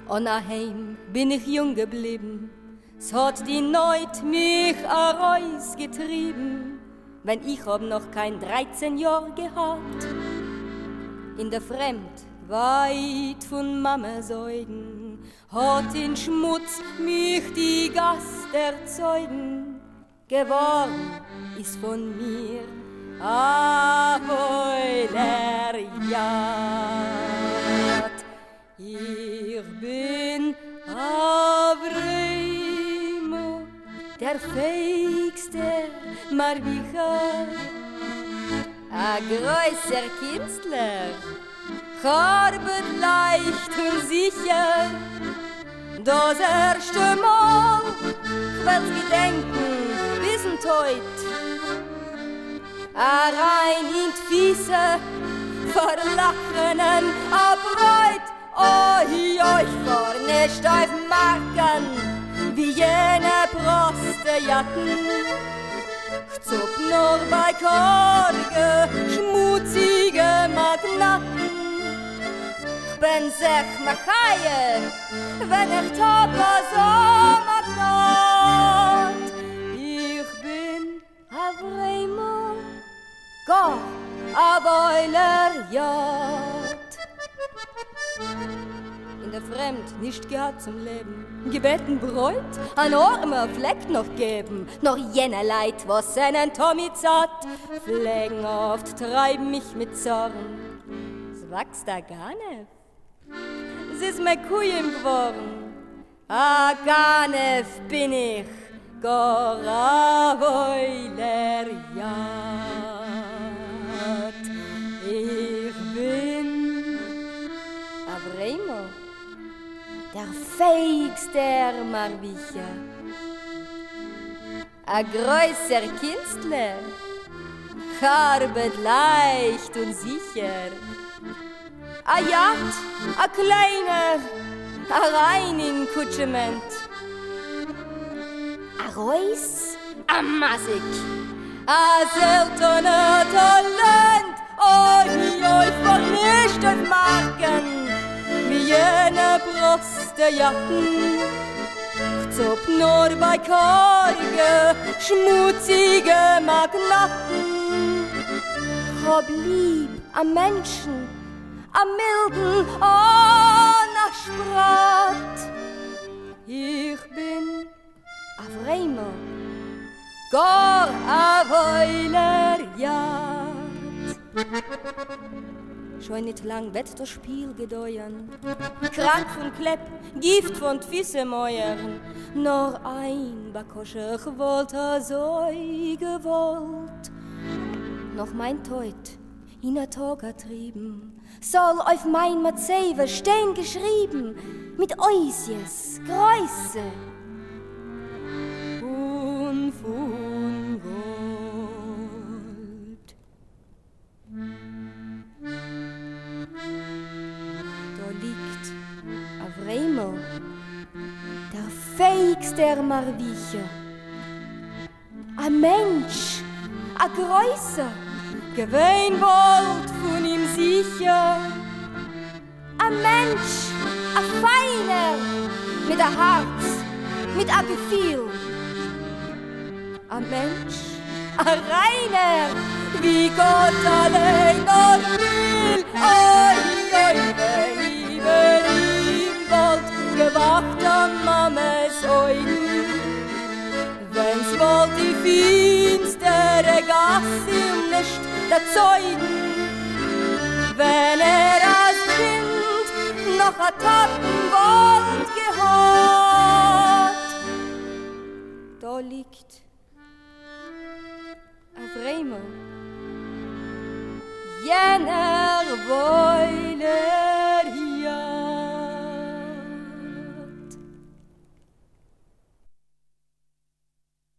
Und daheim bin ich jung geblieben. Es hat die Neut mich herausgetrieben, wenn ich hab noch kein 13 Jahr gehabt. In der Fremd, weit von Mama säugen, hat in Schmutz mich die Gast erzeugen. Geworden ist von mir a Heulerjad. Ich bin Avremo, der feigste Marwicher, a größer Künstler, arbeit leicht und sicher. Das erste Mal, ich will's gedenken, wissen heut, a rein in d'Fiese, verlachenen, a Bräut. Oh, ich fahr nicht auf Marken, wie jene Prostejatten. Ich zuck nur bei karge, schmutzige Magnaten. Ich bin sech Machaie, wenn ich Topper so Magnat. Ich bin Avremo, gar a Heulerjad. In der Fremd nicht gehabt zum Leben, gebeten Bräut, ein armer Fleck noch geben, noch jener Leid, was seinen Tommy zart, pflegen oft, treiben mich mit Zorn. Es wächst da gar nicht, es ist mein Kujem geworden, gar nicht bin ich, gar a Heulerjad. Ich bin Avremo, der feigste Marwicher, a größer Künstler, arbeit leicht und sicher, a Yacht, a kleiner, a rein in Kutschement, a Reus, a Massig, a seltener Talent. Oh, ich fahr nicht auf Marken, wie jene Prostejatten. Ich zuck nur bei karge, schmutzige Magnaten. Ich hab lieb am Menschen, am milden, ohne Sprat. Ich bin Avremo, gar a Heulerjad. Schon nicht lang wird das Spiel gedauern, krank von Klepp, Gift von Füßemäuern. Nur ein Bakosche, ich wollte so gewollt. Noch mein Teut, in der Tag ertrieben, soll auf mein Mazewe stehen geschrieben, mit Oisies, Größe und von Gold. Da liegt Avremo, der feigste Marwicher, a Mensch, a Größe, gewähn wollt von ihm sicher. A Mensch, a Feiner, mit a Herz, mit a Gefühl. A Mensch, a Reiner, wie Gott allein noch will. Oi, oi, wenn ich wollt, gewacht am Mames Augen. Wenn's wollt die finstere Gasse nicht der Zeugen, wenn als Kind noch a Tatenwald gehört. Da liegt Avremo, jener Wohl.